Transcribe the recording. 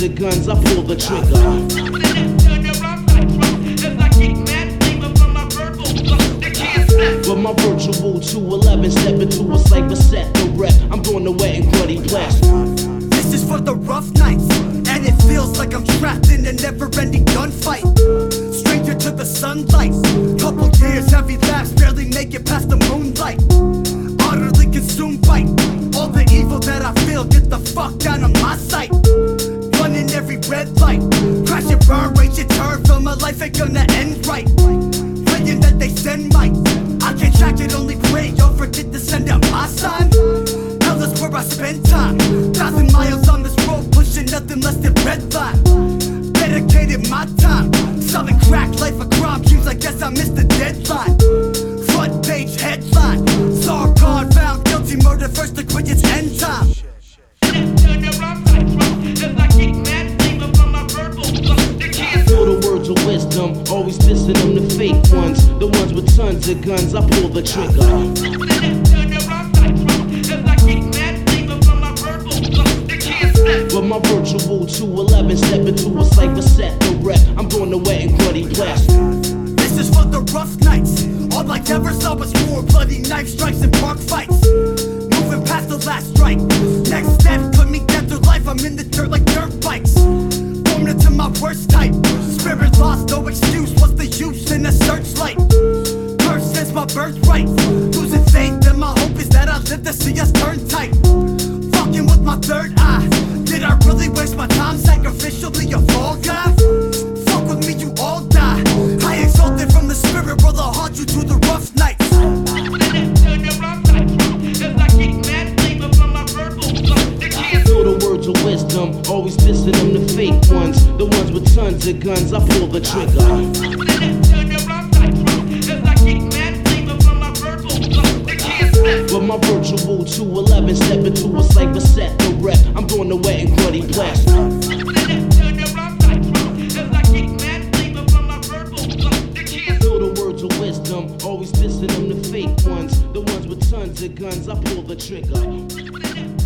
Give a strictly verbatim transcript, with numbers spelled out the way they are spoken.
of guns, I pull the trigger. But my virtual two eleven step into a cypher set the rep. I'm doing the wet and bloody blast. This is for the rough nights, and it feels like I'm trapped in a never-ending gunfight. Stranger to the sunlight, couple years, heavy laughs, barely make it past the moonlight. Utterly consumed by all the evil that I feel. Get the fuck out of my sight. Running every red light, crash and burn, rage and turn. Feel my life ain't gonna end right. Praying that they send my, I can't track it, only pray y'all forget to send out my sign. Hell is where I spend time. Thousand miles on this road, pushing nothing less than red line. Dedicated my time, selling crack, life a crime. Dreams, I guess I missed the deadline. Front page headline, saw a card found guilty, murder first degree, it's end time. Feel the words of wisdom, always dissing them the fake ones. The ones with tons of guns, I pull the trigger. But my virtual two eleven step into a cypher set the rep. I'm doing the wet and bloody blast. This is for the rough nights. All I ever saw was war, bloody knife strikes and park fights. Moving past the last strike. Next step could mean death or life. I'm in the dirt like dirt bikes. Formed into my worst type. Spirit lost, no excuse. What's the use in a searchlight? Curse is my birthright. Losing faith, and my hope is that I live to see us turn tight. Fucking with my third eye. Did I really waste my time sacrificially a fall guy? Fuck with me, you all die. I exalted from the spirit, will I haunt you to the rough nights? Feel the words of wisdom, always dissing them the fake ones. The ones with tons of guns, I pull the trigger. But my virtual two eleven step into a cypher set the rep. I'm doing the wet and bloody blast. Feel the words of wisdom, always dissing them the fake ones. The ones with tons of guns, I pull the trigger.